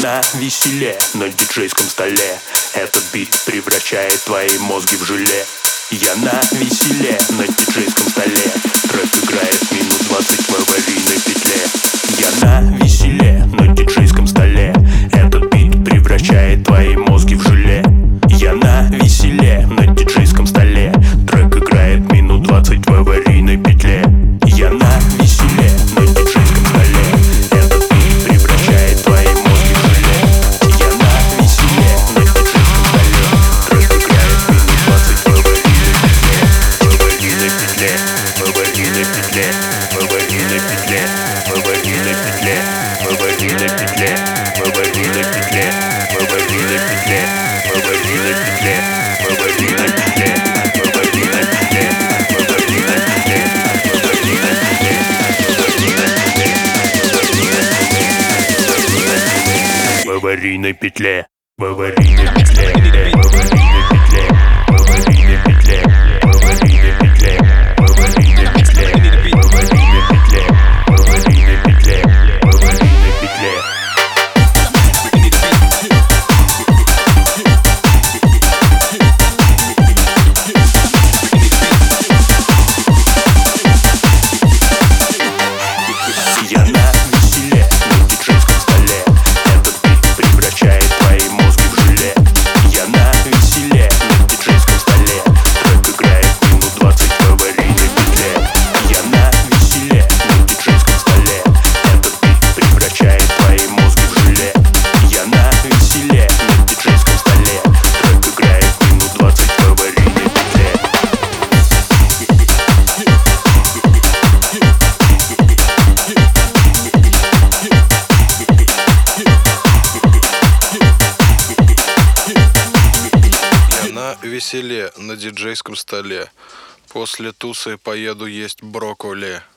на веселе на диджейском столе. Этот бит превращает твои мозги в желе. Я на веселе на диджейском столе. Трек играет минут 20 в аварийной петле. Я на веселе на диджейском столе. Этот бит превращает твои мозги в желе. Я на веселе на диджейском столе. Трек играет минут 20 в аварийной петле. Я на веселе на диджейском столе. Этот бит превращает твои мозги в желе. Я на веселе на диджейском столе. Трек играет минут 20 в аварийной петле. В аварийной петле. В аварийной петле. В аварийной петле. В аварийной петле. В аварийной петле. В аварийной петле. В аварийной петле. В аварийной петле. В аварийной петле. В аварийной петле. В аварийной петле. В аварийной петле. В аварийной петле. В аварийной петле. В аварийной петле. В аварийной петле. В аварийной петле. В аварийной петле. В аварийной петле. Я на веселе на диджейском столе. Этот бит превращает твои мозги в желе. Я на веселе на диджейском столе. Трек играет минут 20 в аварийной петле. Я на веселе на диджейском столе. Этот бит превращает твои мозги в желе. Я на веселе на диджейском столе. Трек играет минут 20 в аварийной петле. На веселе на диджейском столе. После тусы поеду есть брокколи.